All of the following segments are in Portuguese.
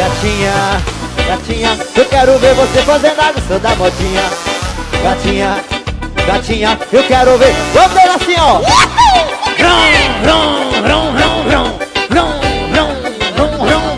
Gatinha, gatinha, eu quero ver você fazendo a dança da modinha. Gatinha, gatinha, eu quero ver. Vamos ver assim, ó. Vrum, vrum, vrum, vrum, vrum, vrum, vrum,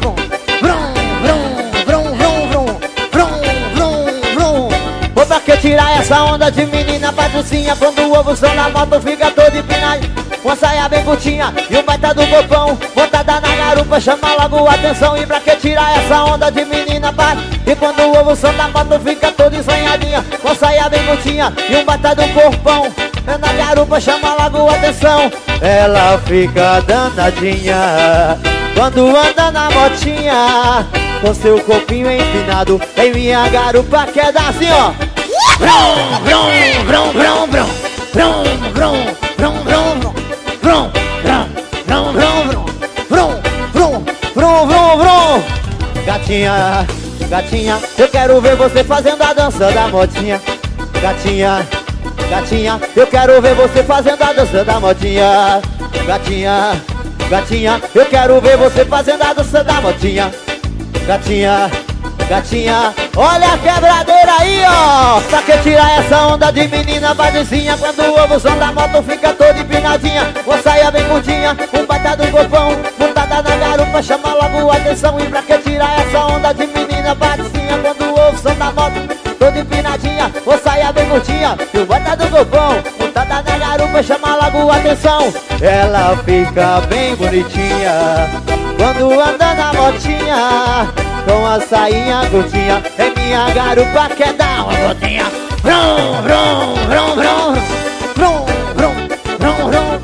vrum, vrum, vrum, vrum, vrum, vrum, vrum. Vou pra que tirar essa onda de menina patricinha. Quando o ovo só na moto fica todo empinado. Uma saia bem curtinha e um baita do bopão, montada na garupa, chama logo a atenção. E pra que tirar essa onda de menina bate? E quando o ovo só da moto fica toda ensaiadinha. Uma saia bem curtinha e um baita do corpão, na garupa, chama logo a atenção. Ela fica danadinha quando anda na motinha, com seu corpinho empinado em minha garupa, quer dar assim, ó. Vrum, vrum, vrum, vrum, vrum, vrum, vrum, vrum, vrum. Vrum, vrum, vrum, vrum, vrum, vrum, vrum, vrum, vrum. Gatinha, gatinha, eu quero ver você fazendo a dança da modinha. Gatinha, gatinha, eu quero ver você fazendo a dança da modinha. Gatinha, gatinha, eu quero ver você fazendo a dança da modinha. Gatinha, gatinha, olha a quebradeira aí, ó. Pra que tirar essa onda de menina patricinha? Quando o ovo som da moto fica toda empinadinha. Uma saia bem curtinha, um baita do corpão, montada na garupa, chama logo a atenção. E pra que tirar essa onda de menina patricinha? Quando o ovo som da moto toda empinadinha, uma saia bem curtinha e um baita do corpão, montada na garupa, chama logo a atenção. Ela fica bem bonitinha quando anda na motinha, com a sainha curtinha em minha garupa, quer dar uma voltinha. Vrum, vrum, vrum, vrum, vrum, vrum,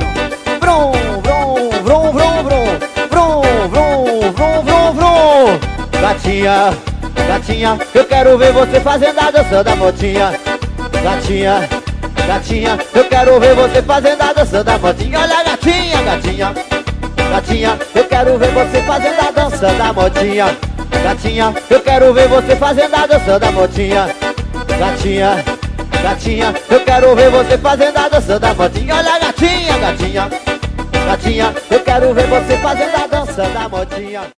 vrum, vrum, vrum, vrum, vrum, vrum, vrum, vrum, vrum, vrum. Gatinha, gatinha, eu quero ver você fazendo a dança da motinha. Gatinha, gatinha, eu quero ver você fazendo a dança da motinha. Olha, gatinha, gatinha, gatinha, eu quero ver você fazendo a dança da motinha. Gatinha, eu quero ver você fazendo a dança da motinha. Gatinha, gatinha, eu quero ver você fazendo a dança da motinha. Olha, gatinha, gatinha, gatinha, eu quero ver você fazendo a dança da motinha.